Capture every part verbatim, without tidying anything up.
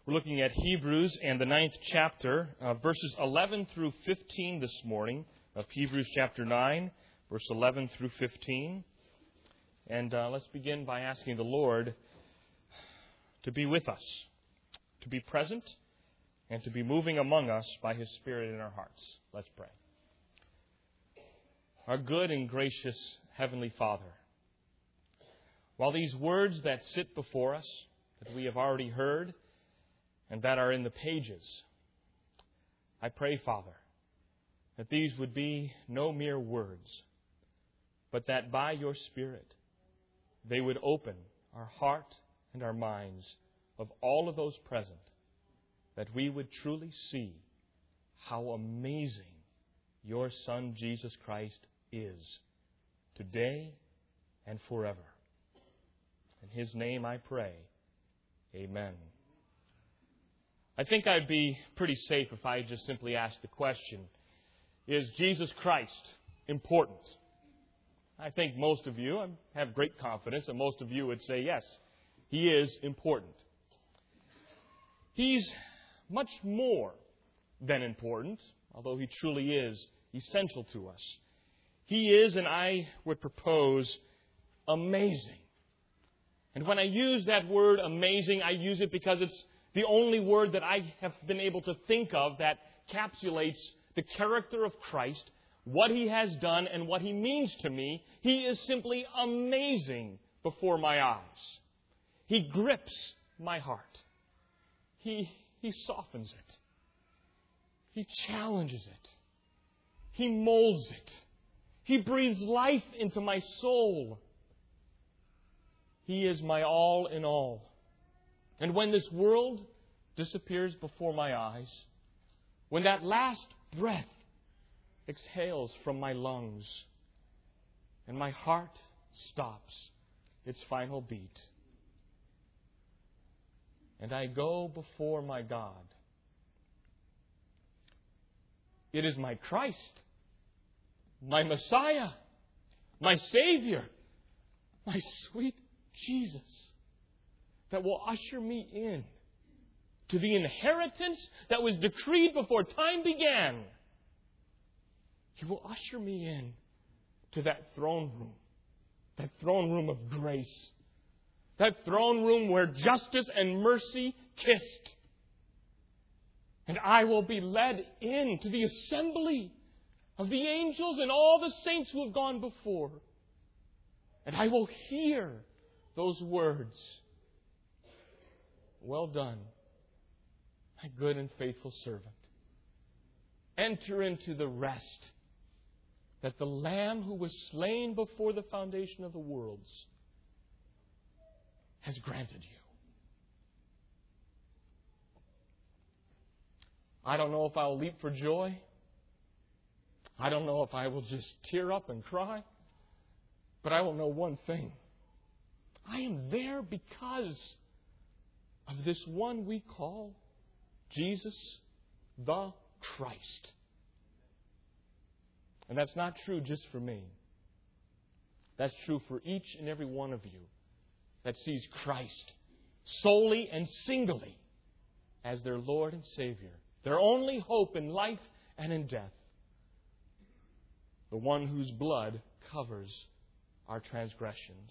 We're looking at Hebrews and the ninth chapter, uh, verses eleven through fifteen this morning of Hebrews chapter nine, verse eleven through fifteen. And uh, let's begin by asking the Lord to be with us, to be present, and to be moving among us by His Spirit in our hearts. Let's pray. Our good and gracious Heavenly Father, while these words that sit before us, that we have already heard, and that are in the pages, I pray, Father, that these would be no mere words, but that by Your Spirit they would open our heart and our minds of all of those present, that we would truly see how amazing Your Son, Jesus Christ, is today and forever. In His name I pray. Amen. I think I'd be pretty safe if I just simply asked the question, is Jesus Christ important? I think most of you, I have great confidence, and most of you would say yes, He is important. He's much more than important, although He truly is essential to us. He is, and I would propose, amazing. And when I use that word amazing, I use it because it's the only word that I have been able to think of that encapsulates the character of Christ, what He has done, and what He means to me. He is simply amazing before my eyes. He grips my heart. He, he softens it. He challenges it. He molds it. He breathes life into my soul. He is my all in all. And when this world disappears before my eyes, when that last breath exhales from my lungs, and my heart stops its final beat, and I go before my God, it is my Christ, my Messiah, my Savior, my sweet Jesus, that will usher me in to the inheritance that was decreed before time began. He will usher me in to that throne room, that throne room of grace, that throne room where justice and mercy kissed. And I will be led in to the assembly of the angels and all the saints who have gone before. And I will hear those words, "Well done, my good and faithful servant. Enter into the rest that the Lamb who was slain before the foundation of the worlds has granted you." I don't know if I'll leap for joy. I don't know if I will just tear up and cry. But I will know one thing. I am there because of this one we call Jesus the Christ. And that's not true just for me. That's true for each and every one of you that sees Christ solely and singly as their Lord and Savior, their only hope in life and in death, the one whose blood covers our transgressions.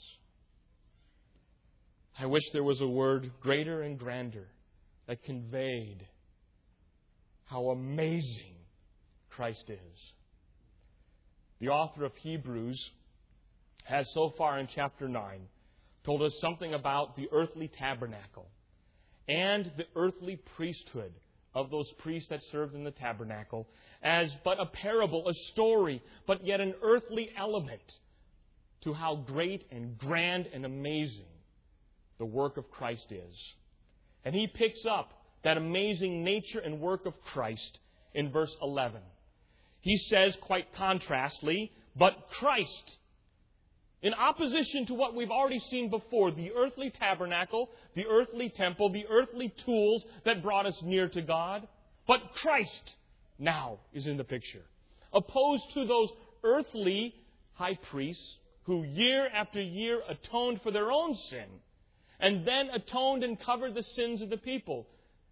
I wish there was a word greater and grander that conveyed how amazing Christ is. The author of Hebrews has so far in chapter nine told us something about the earthly tabernacle and the earthly priesthood of those priests that served in the tabernacle as but a parable, a story, but yet an earthly element to how great and grand and amazing the work of Christ is. And he picks up that amazing nature and work of Christ in verse eleven. He says, quite contrastly, "But Christ," in opposition to what we've already seen before, the earthly tabernacle, the earthly temple, the earthly tools that brought us near to God, but Christ now is in the picture. Opposed to those earthly high priests who year after year atoned for their own sin and then atoned and covered the sins of the people.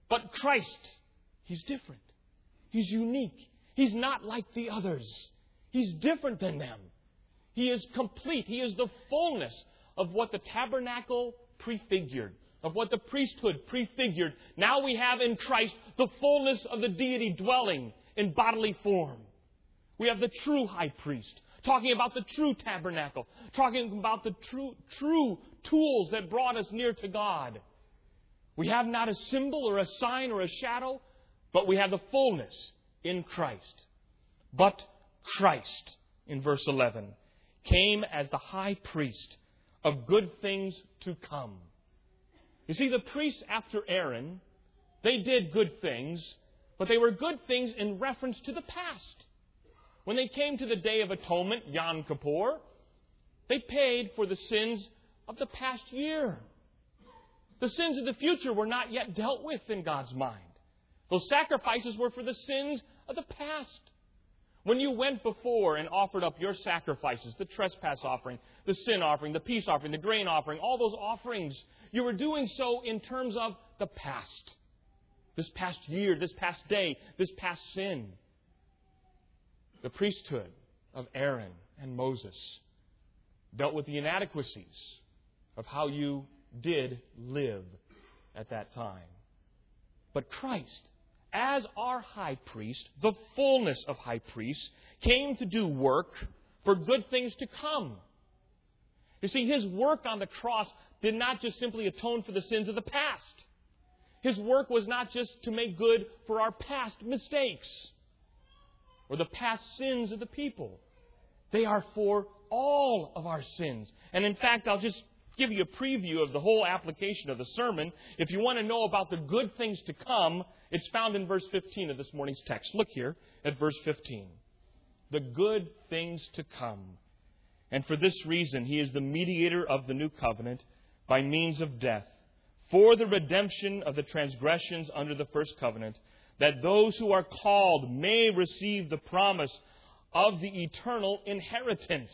But Christ, He's different. He's unique. He's not like the others. He's different than them. He is complete. He is the fullness of what the tabernacle prefigured, of what the priesthood prefigured. Now we have in Christ the fullness of the deity dwelling in bodily form. We have the true high priest, talking about the true tabernacle, talking about the true, true tools that brought us near to God. We have not a symbol or a sign or a shadow, but we have the fullness in Christ. But Christ, in verse eleven, came as the high priest of good things to come. You see, the priests after Aaron, they did good things, but they were good things in reference to the past. When they came to the Day of Atonement, Yom Kippur, they paid for the sins of the past year. The sins of the future were not yet dealt with in God's mind. Those sacrifices were for the sins of the past. When you went before and offered up your sacrifices, the trespass offering, the sin offering, the peace offering, the grain offering, all those offerings, you were doing so in terms of the past. This past year, this past day, this past sin. The priesthood of Aaron and Moses dealt with the inadequacies of how you did live at that time. But Christ, as our high priest, the fullness of high priests, came to do work for good things to come. You see, His work on the cross did not just simply atone for the sins of the past. His work was not just to make good for our past mistakes or the past sins of the people. They are for all of our sins. And in fact, I'll just give you a preview of the whole application of the sermon. If you want to know about the good things to come, it's found in verse fifteen of this morning's text. Look here at verse fifteen. The good things to come. And for this reason, He is the mediator of the new covenant by means of death, for the redemption of the transgressions under the first covenant, that those who are called may receive the promise of the eternal inheritance.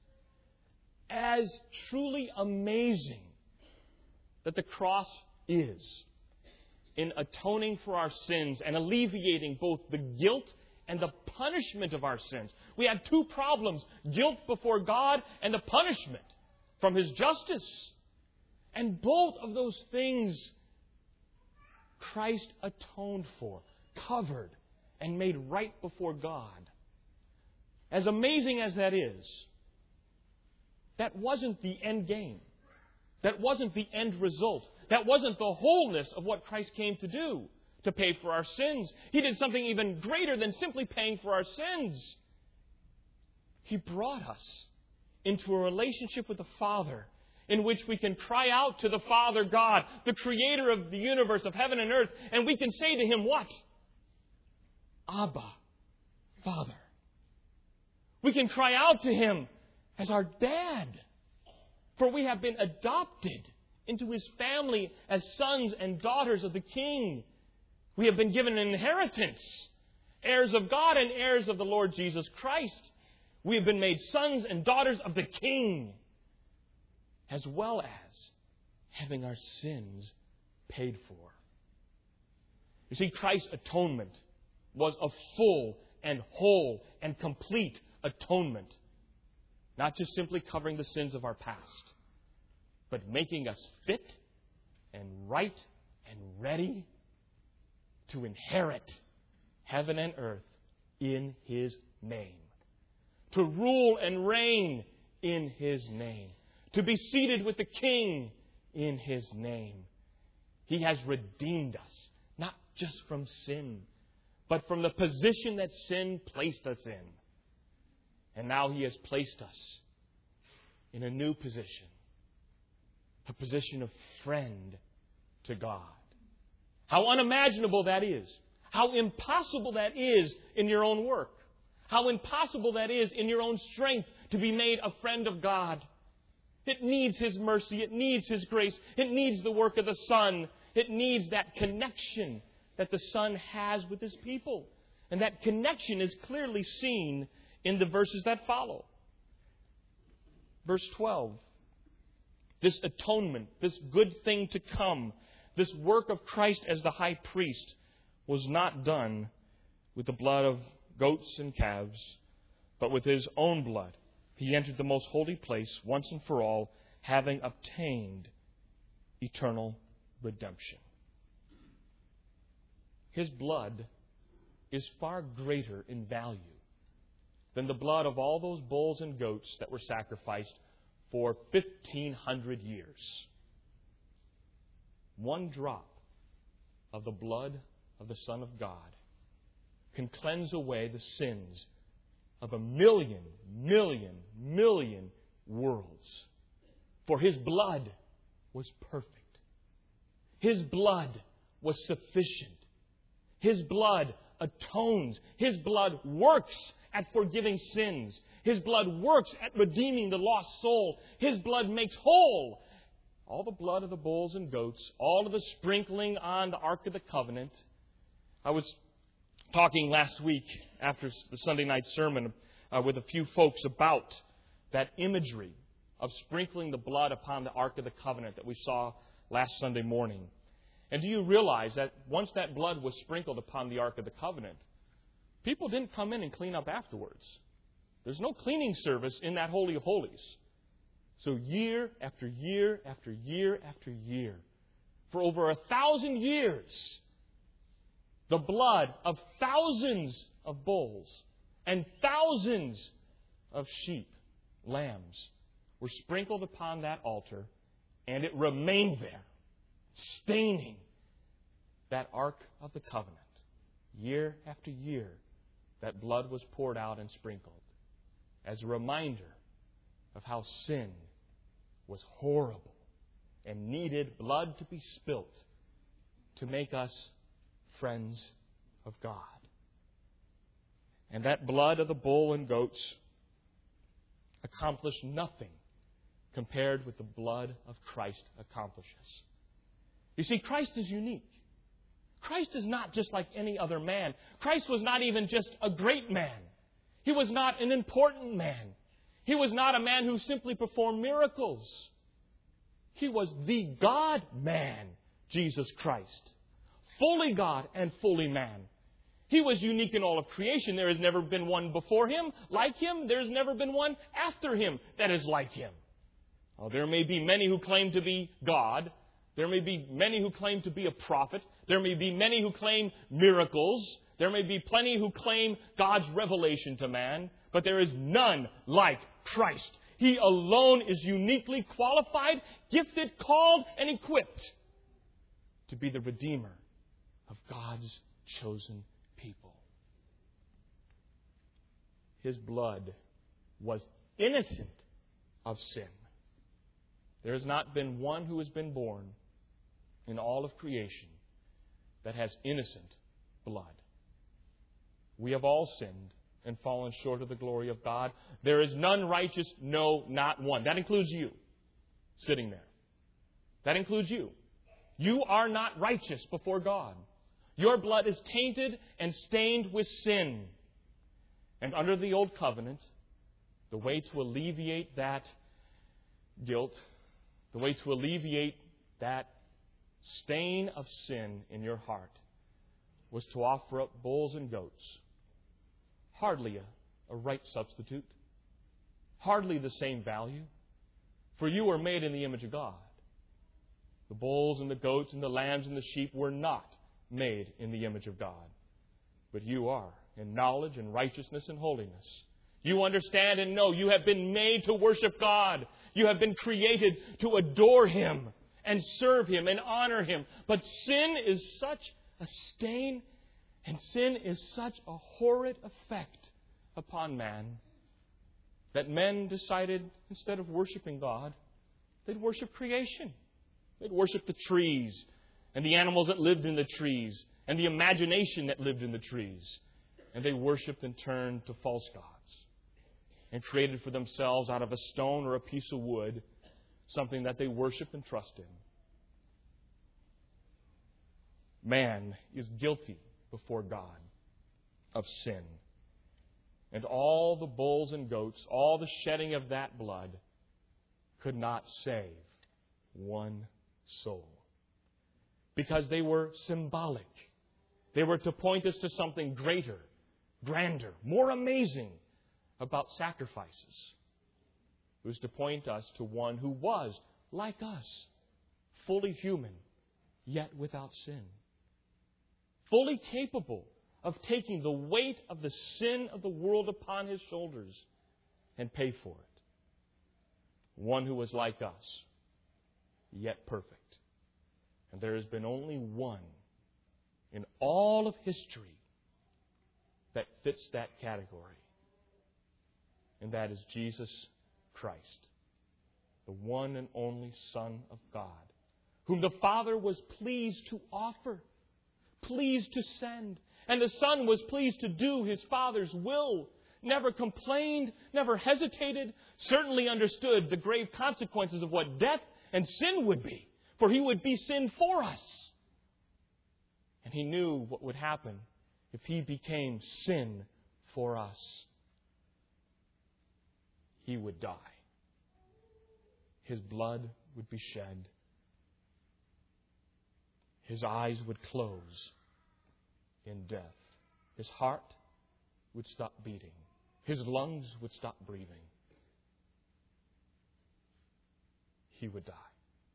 As truly amazing that the cross is in atoning for our sins and alleviating both the guilt and the punishment of our sins. We had two problems, guilt before God and the punishment from His justice. And both of those things Christ atoned for, covered, and made right before God. As amazing as that is, that wasn't the end game. That wasn't the end result. That wasn't the wholeness of what Christ came to do, to pay for our sins. He did something even greater than simply paying for our sins. He brought us into a relationship with the Father in which we can cry out to the Father God, the Creator of the universe, of heaven and earth, and we can say to Him what? Abba, Father. We can cry out to Him as our Dad, for we have been adopted into His family as sons and daughters of the King. We have been given an inheritance, heirs of God and heirs of the Lord Jesus Christ. We have been made sons and daughters of the King, as well as having our sins paid for. You see, Christ's atonement was a full and whole and complete atonement. Not just simply covering the sins of our past, but making us fit and right and ready to inherit heaven and earth in His name. To rule and reign in His name. To be seated with the King in His name. He has redeemed us, not just from sin, but from the position that sin placed us in. And now He has placed us in a new position. A position of friend to God. How unimaginable that is. How impossible that is in your own work. How impossible that is in your own strength to be made a friend of God. It needs His mercy. It needs His grace. It needs the work of the Son. It needs that connection that the Son has with His people. And that connection is clearly seen in the verses that follow. Verse twelve. This atonement, this good thing to come, This work of Christ as the high priest was not done with the blood of goats and calves, but with His own blood. He entered the most holy place once and for all, having obtained eternal redemption. His blood is far greater in value than the blood of all those bulls and goats that were sacrificed for fifteen hundred years. One drop of the blood of the Son of God can cleanse away the sins of a million, million, million worlds. For His blood was perfect. His blood was sufficient. His blood atones. His blood works at forgiving sins. His blood works at redeeming the lost soul. His blood makes whole. All the blood of the bulls and goats, all of the sprinkling on the Ark of the Covenant. I was talking last week after the Sunday night sermon uh, with a few folks about that imagery of sprinkling the blood upon the Ark of the Covenant that we saw last Sunday morning. And do you realize that once that blood was sprinkled upon the Ark of the Covenant, people didn't come in and clean up afterwards. There's no cleaning service in that Holy of Holies. So year after year after year after year, for over a thousand years, the blood of thousands of bulls and thousands of sheep, lambs, were sprinkled upon that altar, and it remained there, staining that Ark of the Covenant. Year after year, that blood was poured out and sprinkled as a reminder of how sin was horrible and needed blood to be spilt to make us friends of God. And that blood of the bull and goats accomplished nothing compared with the blood of Christ accomplishes. You see, Christ is unique. Christ is not just like any other man. Christ was not even just a great man. He was not an important man. He was not a man who simply performed miracles. He was the God-man, Jesus Christ. Fully God and fully man. He was unique in all of creation. There has never been one before Him like Him. There has never been one after Him that is like Him. Oh, there may be many who claim to be God. There may be many who claim to be a prophet. There may be many who claim miracles. There may be plenty who claim God's revelation to man. But there is none like Christ. He alone is uniquely qualified, gifted, called, and equipped to be the Redeemer of God's chosen people. His blood was innocent of sin. There has not been one who has been born in all of creation that has innocent blood. We have all sinned and fallen short of the glory of God. There is none righteous, no, not one. That includes you, sitting there. That includes you. You are not righteous before God. Your blood is tainted and stained with sin. And under the Old Covenant, the way to alleviate that guilt, the way to alleviate that stain of sin in your heart, was to offer up bulls and goats. Hardly a, a right substitute. Hardly the same value. For you were made in the image of God. The bulls and the goats and the lambs and the sheep were not made in the image of God. But you are in knowledge and righteousness and holiness. You understand and know you have been made to worship God. You have been created to adore Him and serve Him and honor Him. But sin is such a stain and sin is such a horrid effect upon man that men decided instead of worshiping God, they'd worship creation. They'd worship the trees and the animals that lived in the trees and the imagination that lived in the trees. And they worshipped and turned to false gods and created for themselves out of a stone or a piece of wood something that they worship and trust in. Man is guilty before God of sin. And all the bulls and goats, all the shedding of that blood could not save one soul. because they were symbolic. They were to point us to something greater, grander, more amazing about sacrifices. It was to point us to one who was, like us, fully human, yet without sin. Fully capable of taking the weight of the sin of the world upon His shoulders and pay for it. One who was like us, yet perfect. And there has been only one in all of history that fits that category. And that is Jesus Christ, the one and only Son of God, whom the Father was pleased to offer, pleased to send. And the Son was pleased to do His Father's will. Never complained, never hesitated, certainly understood the grave consequences of what death and sin would be. For He would be sin for us. And He knew what would happen if He became sin for us. He would die. His blood would be shed. His eyes would close in death. His heart would stop beating. His lungs would stop breathing. He would die.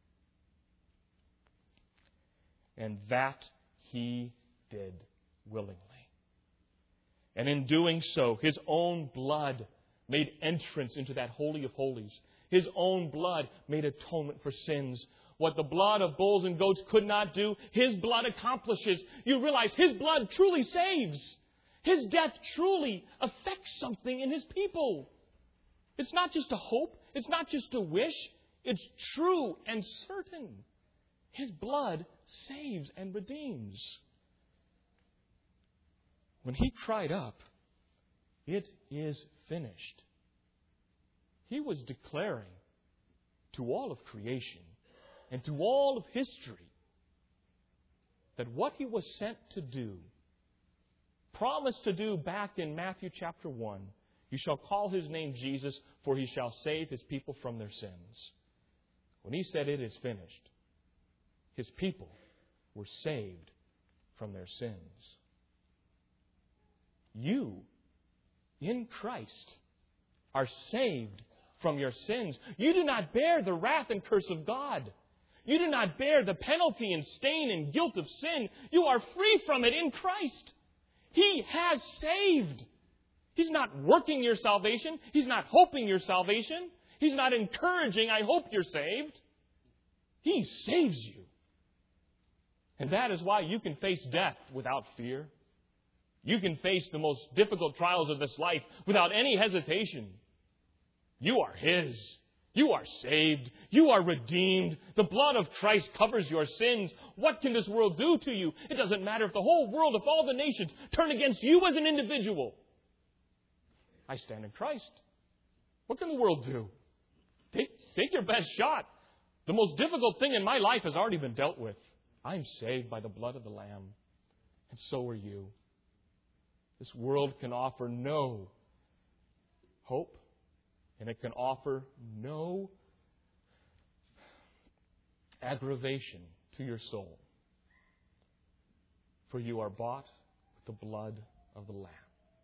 And that He did willingly. And in doing so, His own blood made entrance into that Holy of Holies. His own blood made atonement for sins. What the blood of bulls and goats could not do, His blood accomplishes. You realize His blood truly saves. His death truly affects something in His people. It's not just a hope. It's not just a wish. It's true and certain. His blood saves and redeems. When He cried up, "It is finished," He was declaring to all of creation and to all of history that what He was sent to do, promised to do back in Matthew chapter one, "You shall call His name Jesus, for He shall save His people from their sins." When He said, "It is finished," His people were saved from their sins. You, in Christ, are saved from your sins. You do not bear the wrath and curse of God. You do not bear the penalty and stain and guilt of sin. You are free from it in Christ. He has saved. He's not working your salvation. He's not hoping your salvation. He's not encouraging, "I hope you're saved." He saves you. And that is why you can face death without fear. You can face the most difficult trials of this life without any hesitation. You are His. You are saved. You are redeemed. The blood of Christ covers your sins. What can this world do to you? It doesn't matter if the whole world, if all the nations turn against you as an individual. I stand in Christ. What can the world do? Take, take your best shot. The most difficult thing in my life has already been dealt with. I'm saved by the blood of the Lamb. And so are you. This world can offer no hope, and it can offer no aggravation to your soul. For you are bought with the blood of the Lamb.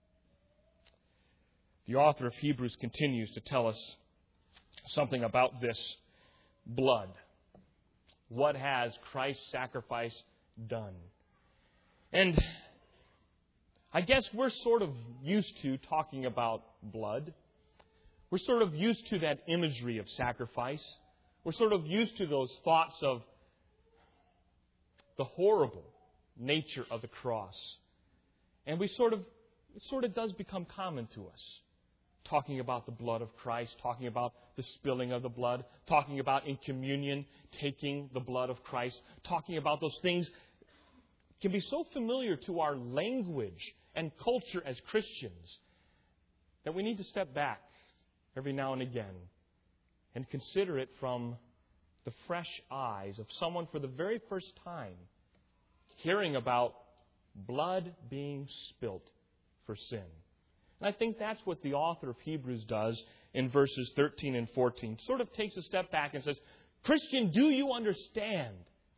The author of Hebrews continues to tell us something about this blood. What has Christ's sacrifice done? And I guess we're sort of used to talking about blood. We're sort of used to that imagery of sacrifice. We're sort of used to those thoughts of the horrible nature of the cross. And we sort of, it sort of does become common to us. Talking about the blood of Christ, talking about the spilling of the blood, talking about in communion, taking the blood of Christ, talking about those things can be so familiar to our language and culture as Christians that we need to step back every now and again and consider it from the fresh eyes of someone for the very first time hearing about blood being spilt for sin. And I think that's what the author of Hebrews does in verses thirteen and fourteen. Sort of takes a step back and says, Christian, do you understand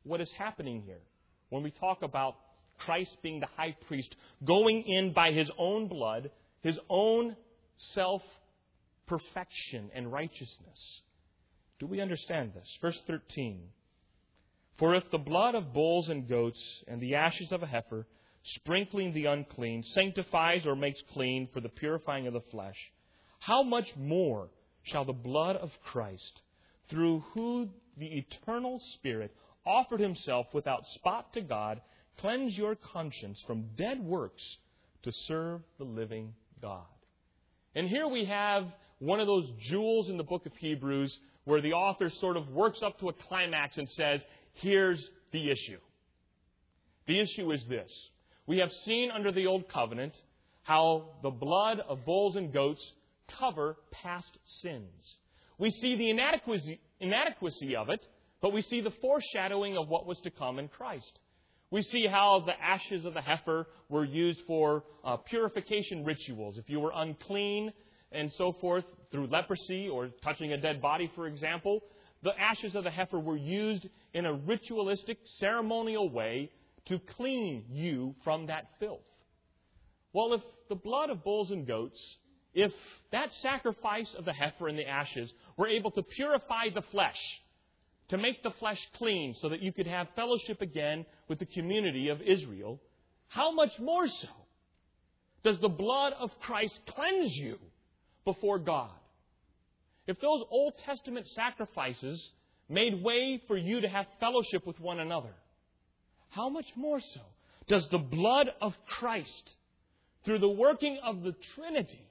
what is happening here. When we talk about Christ being the high priest, going in by His own blood, His own self-perfection and righteousness. Do we understand this? Verse thirteen. For if the blood of bulls and goats and the ashes of a heifer, sprinkling the unclean, sanctifies or makes clean for the purifying of the flesh, how much more shall the blood of Christ, through whom the eternal Spirit offered Himself without spot to God, cleanse your conscience from dead works to serve the living God? And here we have one of those jewels in the book of Hebrews where the author sort of works up to a climax and says, here's the issue. The issue is this. We have seen under the Old Covenant how the blood of bulls and goats cover past sins. We see the inadequacy, inadequacy of it, but we see the foreshadowing of what was to come in Christ. We see how the ashes of the heifer were used for uh, purification rituals. If you were unclean and so forth through leprosy or touching a dead body, for example, the ashes of the heifer were used in a ritualistic, ceremonial way to clean you from that filth. Well, if the blood of bulls and goats, if that sacrifice of the heifer and the ashes were able to purify the flesh, to make the flesh clean so that you could have fellowship again with the community of Israel, how much more so does the blood of Christ cleanse you before God? If those Old Testament sacrifices made way for you to have fellowship with one another, how much more so does the blood of Christ, through the working of the Trinity,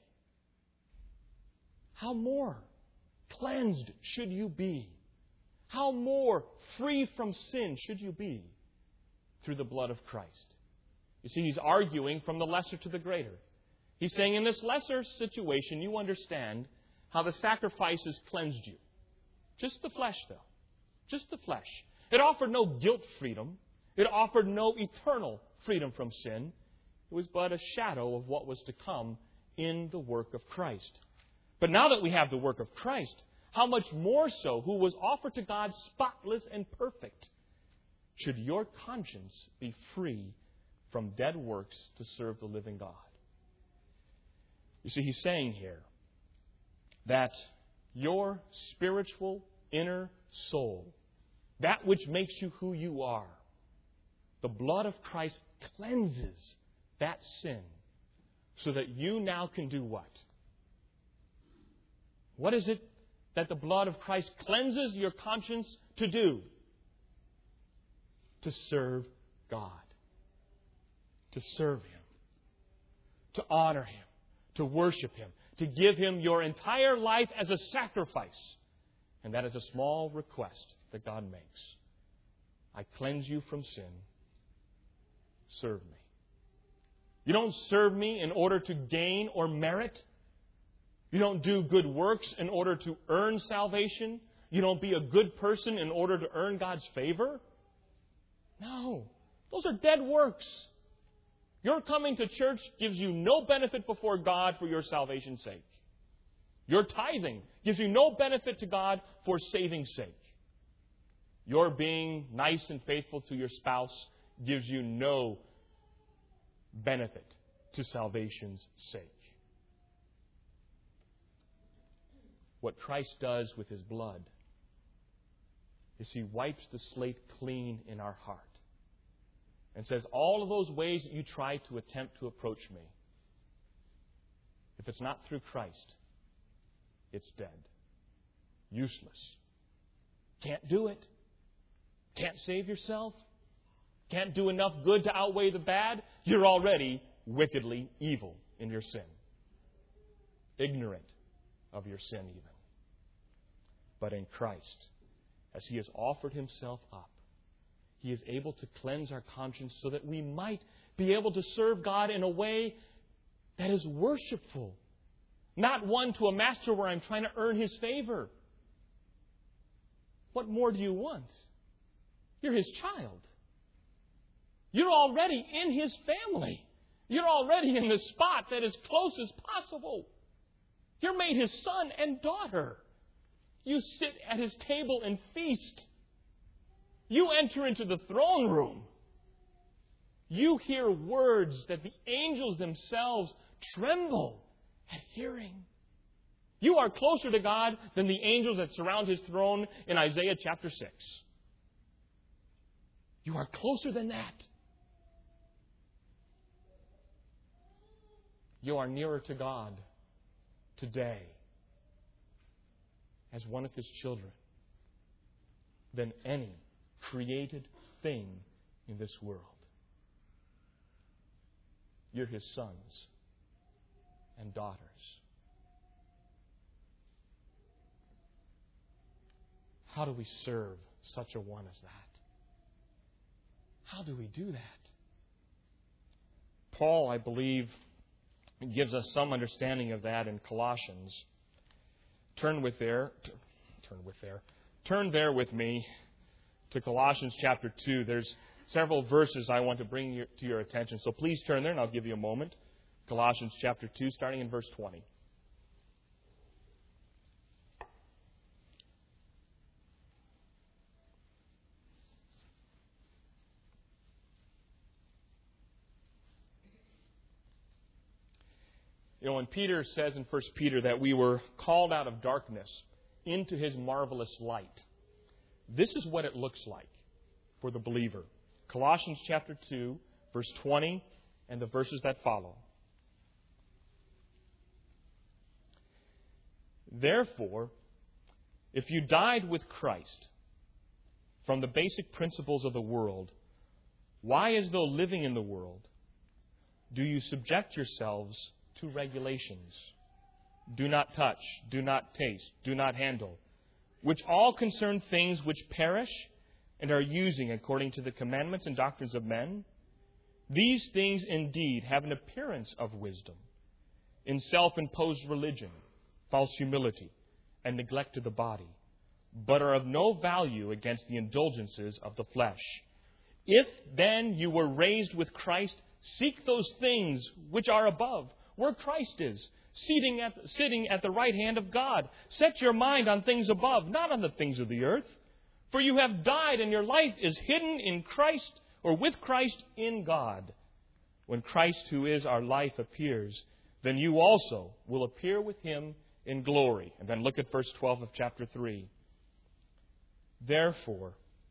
how more cleansed should you be? How more free from sin should you be through the blood of Christ? You see, he's arguing from the lesser to the greater. He's saying in this lesser situation, you understand how the sacrifices cleansed you. Just the flesh, though. Just the flesh. It offered no guilt freedom. It offered no eternal freedom from sin. It was but a shadow of what was to come in the work of Christ. But now that we have the work of Christ, how much more so, who was offered to God spotless and perfect, should your conscience be free from dead works to serve the living God? You see, he's saying here that your spiritual inner soul, that which makes you who you are, the blood of Christ cleanses that sin so that you now can do what? What is it that the blood of Christ cleanses your conscience to do? To serve God. To serve Him. To honor Him. To worship Him. To give Him your entire life as a sacrifice. And that is a small request that God makes. I cleanse you from sin. Serve me. You don't serve me in order to gain or merit. You don't do good works in order to earn salvation. You don't be a good person in order to earn God's favor. No. Those are dead works. Your coming to church gives you no benefit before God for your salvation's sake. Your tithing gives you no benefit to God for saving's sake. Your being nice and faithful to your spouse gives you no benefit to salvation's sake. What Christ does with His blood is He wipes the slate clean in our heart and says, all of those ways that you try to attempt to approach me, if it's not through Christ, it's dead. Useless. Can't do it. Can't save yourself. Can't do enough good to outweigh the bad. You're already wickedly evil in your sin. Ignorant of your sin even. But in Christ, as He has offered Himself up, He is able to cleanse our conscience so that we might be able to serve God in a way that is worshipful. Not one to a master where I'm trying to earn His favor. What more do you want? You're His child. You're already in His family. You're already in the spot that is close as possible. You're made His son and daughter. You sit at His table and feast. You enter into the throne room. You hear words that the angels themselves tremble at hearing. You are closer to God than the angels that surround His throne in Isaiah chapter six. You are closer than that. You are nearer to God today as one of His children than any created thing in this world. You're His sons and daughters. How do we serve such a one as that? How do we do that? Paul, I believe, gives us some understanding of that in Colossians. Turn with there, turn with there, turn there with me to Colossians chapter two. There's several verses I want to bring you, to your attention. So please turn there and I'll give you a moment. Colossians chapter two, starting in verse twenty. You know, when Peter says in First Peter that we were called out of darkness into His marvelous light, this is what it looks like for the believer. Colossians chapter two, verse twenty, and the verses that follow. Therefore, if you died with Christ from the basic principles of the world, why, as though living in the world, do you subject yourselves to regulations? Do not touch, do not taste, do not handle, which all concern things which perish and are using according to the commandments and doctrines of men? These things indeed have an appearance of wisdom in self-imposed religion, false humility, and neglect of the body, but are of no value against the indulgences of the flesh. If then you were raised with Christ, seek those things which are above, where Christ is, sitting at, sitting at the right hand of God. Set your mind on things above, not on the things of the earth. For you have died, and your life is hidden in Christ, or with Christ in God. When Christ, who is our life, appears, then you also will appear with Him in glory. And then look at verse twelve of chapter three. Therefore,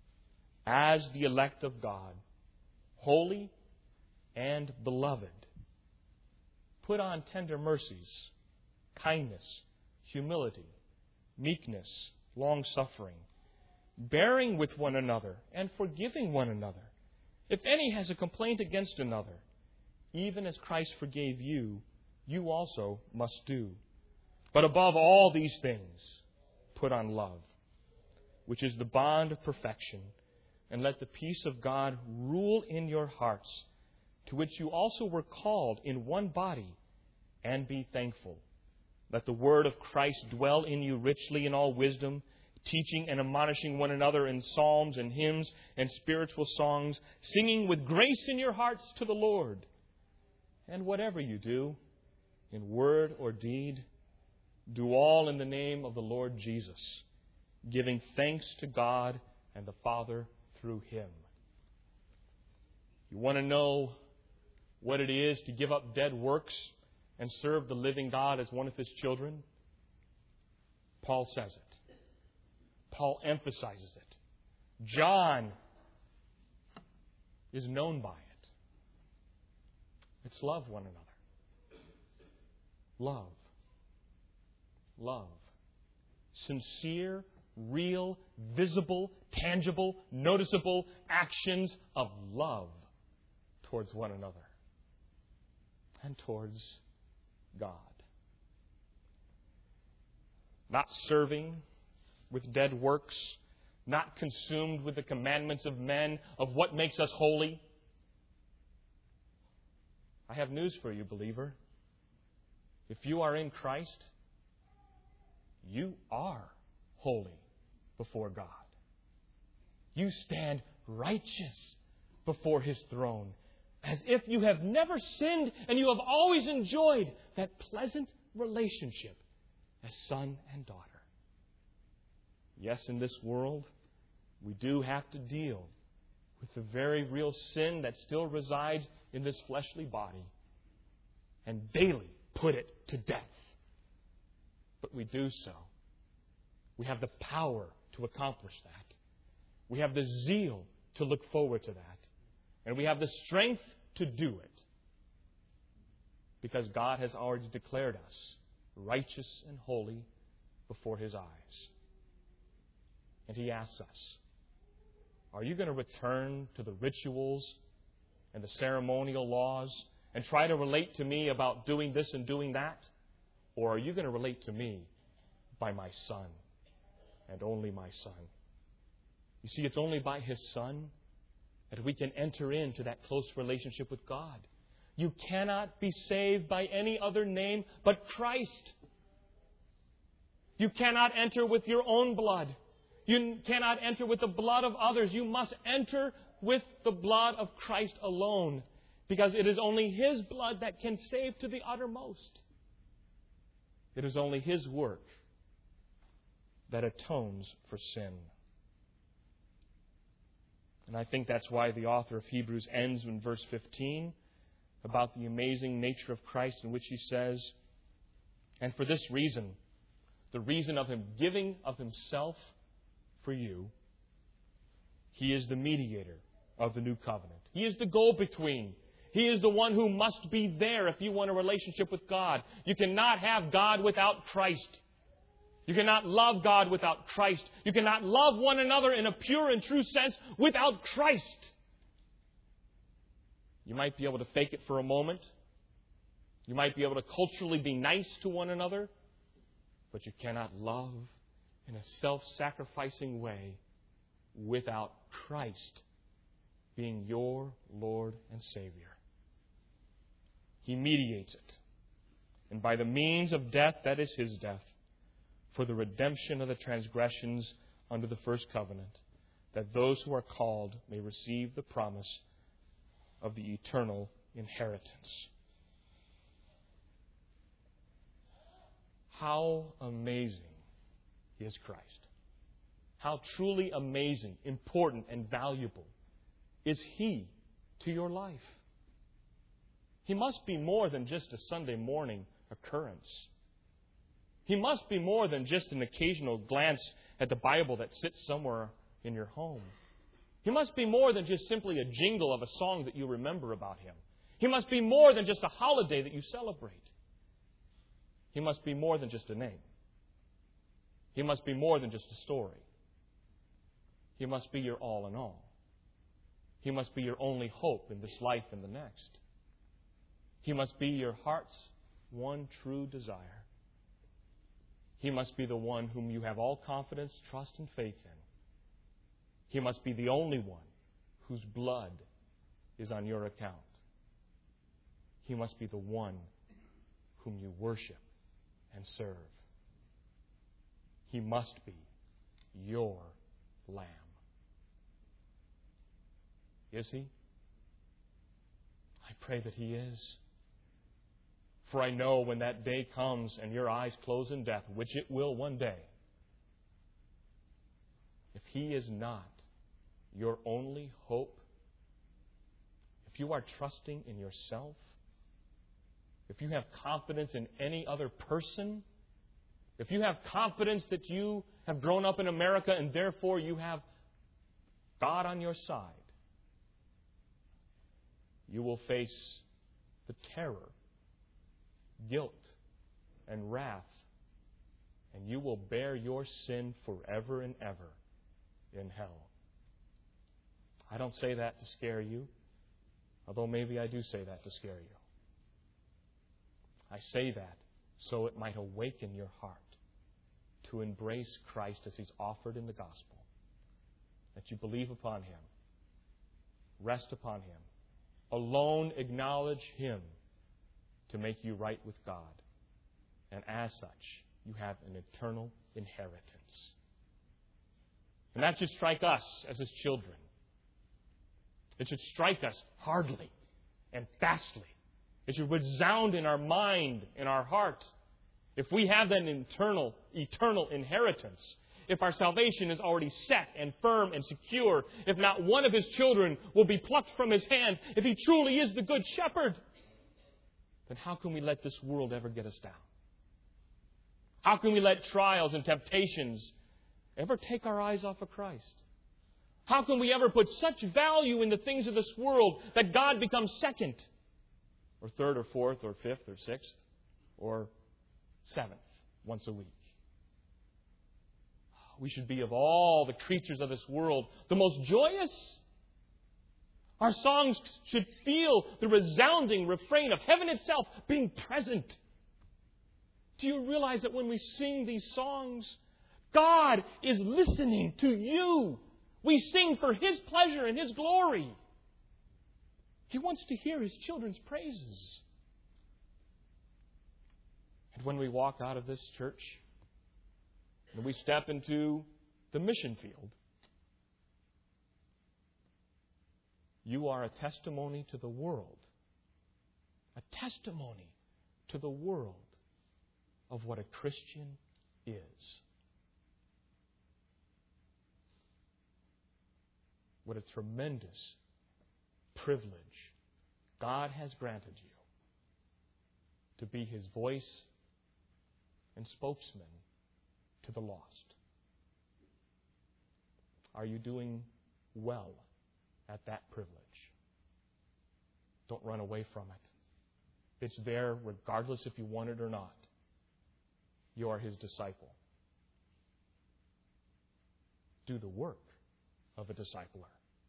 as the elect of God, holy and beloved, put on tender mercies, kindness, humility, meekness, long-suffering, bearing with one another and forgiving one another. If any has a complaint against another, even as Christ forgave you, you also must do. But above all these things, put on love, which is the bond of perfection, and let the peace of God rule in your hearts, to which you also were called in one body, and be thankful. Let the word of Christ dwell in you richly in all wisdom, teaching and admonishing one another in psalms and hymns and spiritual songs, singing with grace in your hearts to the Lord. And whatever you do, in word or deed, do all in the name of the Lord Jesus, giving thanks to God and the Father through Him. You want to know what it is to give up dead works and serve the living God as one of His children? Paul says it. Paul emphasizes it. John is known by it. It's love one another. Love. Love. Sincere, real, visible, tangible, noticeable actions of love towards one another and towards God. Not serving with dead works, not consumed with the commandments of men of what makes us holy. I have news for you, believer. If you are in Christ, you are holy before God. You stand righteous before His throne, as if you have never sinned and you have always enjoyed that pleasant relationship as son and daughter. Yes, in this world, we do have to deal with the very real sin that still resides in this fleshly body and daily put it to death. But we do so. We have the power to accomplish that. We have the zeal to look forward to that. And we have the strength to do it. Because God has already declared us righteous and holy before His eyes. And He asks us, are you going to return to the rituals and the ceremonial laws and try to relate to me about doing this and doing that? Or are you going to relate to me by my Son and only my Son? You see, it's only by His Son that we can enter into that close relationship with God. You cannot be saved by any other name but Christ. You cannot enter with your own blood. You cannot enter with the blood of others. You must enter with the blood of Christ alone, because it is only His blood that can save to the uttermost. It is only His work that atones for sin. And I think that's why the author of Hebrews ends in verse fifteen about the amazing nature of Christ, in which he says, and for this reason, the reason of Him giving of Himself for you, He is the mediator of the new covenant. He is the go-between. He is the one who must be there if you want a relationship with God. You cannot have God without Christ. You cannot love God without Christ. You cannot love one another in a pure and true sense without Christ. You might be able to fake it for a moment. You might be able to culturally be nice to one another. But you cannot love in a self-sacrificing way without Christ being your Lord and Savior. He mediates it. And by the means of death, that is His death, for the redemption of the transgressions under the first covenant, that those who are called may receive the promise of the eternal inheritance. How amazing is Christ. How truly amazing, important, and valuable is He to your life. He must be more than just a Sunday morning occurrence. He must be more than just an occasional glance at the Bible that sits somewhere in your home. He must be more than just simply a jingle of a song that you remember about Him. He must be more than just a holiday that you celebrate. He must be more than just a name. He must be more than just a story. He must be your all in all. He must be your only hope in this life and the next. He must be your heart's one true desire. He must be the one whom you have all confidence, trust, and faith in. He must be the only one whose blood is on your account. He must be the one whom you worship and serve. He must be your Lamb. Is He? I pray that He is. For I know when that day comes and your eyes close in death, which it will one day, if He is not your only hope, if you are trusting in yourself, if you have confidence in any other person, if you have confidence that you have grown up in America and therefore you have God on your side, you will face the terror, guilt, and wrath, and you will bear your sin forever and ever in hell. I don't say that to scare you, although maybe I do say that to scare you. I say that so it might awaken your heart to embrace Christ as He's offered in the gospel, that you believe upon Him, rest upon Him, alone acknowledge Him to make you right with God, and as such, you have an eternal inheritance. And that should strike us as His children. It should strike us hardly and fastly. It should resound in our mind, in our heart. If we have that internal, eternal inheritance, if our salvation is already set and firm and secure, if not one of His children will be plucked from His hand, if He truly is the Good Shepherd, then how can we let this world ever get us down? How can we let trials and temptations ever take our eyes off of Christ? How can we ever put such value in the things of this world that God becomes second, or third, or fourth, or fifth, or sixth, or seventh once a week? We should be, of all the creatures of this world, the most joyous. Our songs should feel the resounding refrain of heaven itself being present. Do you realize that when we sing these songs, God is listening to you? We sing for His pleasure and His glory. He wants to hear His children's praises. And when we walk out of this church and we step into the mission field, you are a testimony to the world. A testimony to the world of what a Christian is. What a tremendous privilege God has granted you to be His voice and spokesman to the lost. Are you doing well at that privilege? Don't run away from it. It's there regardless if you want it or not. You are His disciple. Do the work of a discipler.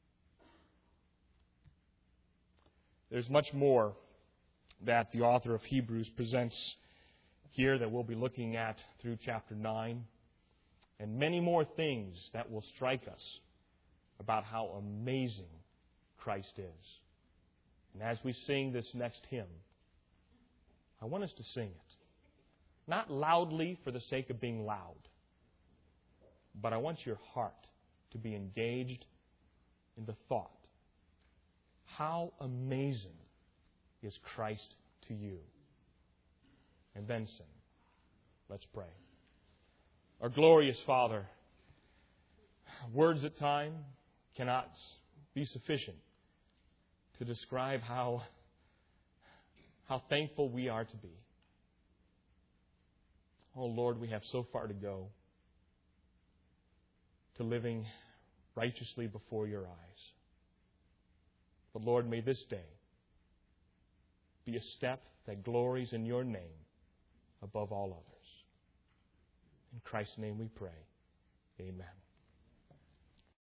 There's much more that the author of Hebrews presents here that we'll be looking at through chapter nine, and many more things that will strike us about how amazing Christ is. And as we sing this next hymn, I want us to sing it. Not loudly for the sake of being loud, but I want your heart to be engaged in the thought. How amazing is Christ to you? And then sing. Let's pray. Our glorious Father, words at times cannot be sufficient to describe how, how thankful we are to be. Oh Lord, we have so far to go to living righteously before Your eyes. But Lord, may this day be a step that glories in Your name above all others. In Christ's name we pray. Amen.